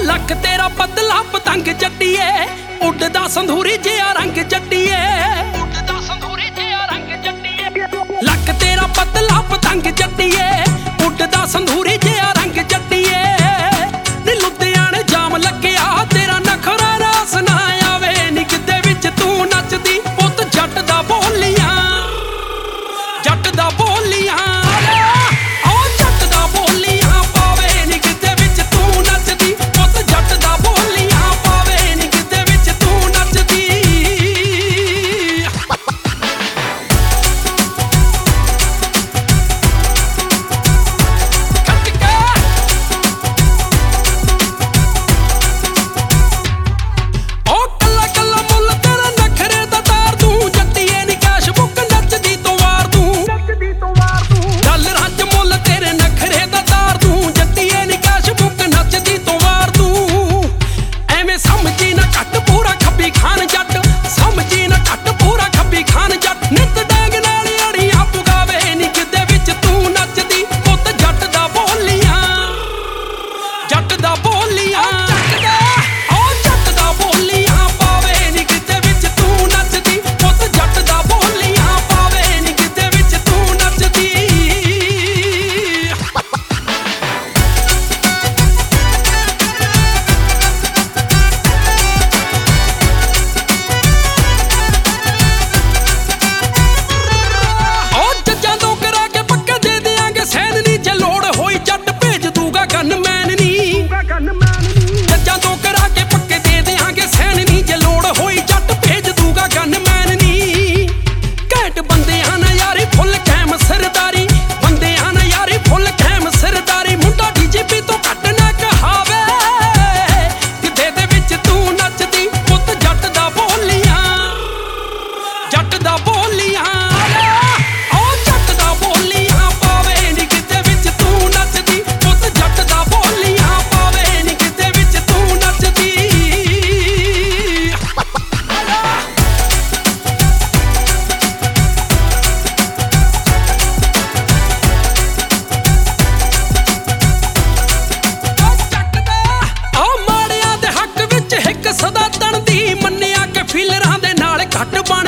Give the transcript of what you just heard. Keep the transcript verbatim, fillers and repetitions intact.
ਲੱਕ ਤੇਰਾ ਪਤਲਾ ਪਤੰਗ ਜੱਟੀਏ, ਉੱਡਦਾ ਸੰਧੂਰੀ ਜਿਹਾ ਰੰਗ ਜੱਟੀਏ, ਉੱਡਦਾ ਸੰਧੂਰੀ ਜਿਹਾ ਰੰਗ ਜੱਟੀਏ। ਲੱਕ ਤੇਰਾ ਪਤਲਾ ਪਤੰਗ ਜੱਟੀਏ, ਉੱਡਦਾ ਸੰਧੂਰੀ ਜਿਹਾ ਰੰਗ ਜੱਟੀਏ। ਨੀ ਲੁਧਿਆਣੇ ਜਾਮ ਲੱਗਿਆ ਤੇਰਾ ਨਖਰਾ ਰਾਸ ਨਾ ਆਵੇ, ਨੀ ਕਿਤੇ ਵਿੱਚ ਤੂੰ ਨੱਚਦੀ ਪੁੱਤ ਜੱਟ ਦਾ ਬੋਲੀਆਂ, ਜੱਟ ਦਾ ਬੋਲੀਆਂ। ਸਦਾ ਤਣਦੀ ਮੰਨਿਆ ਕਿ ਫਿਲਰਾਂ ਦੇ ਨਾਲ ਘੱਟ ਬਣ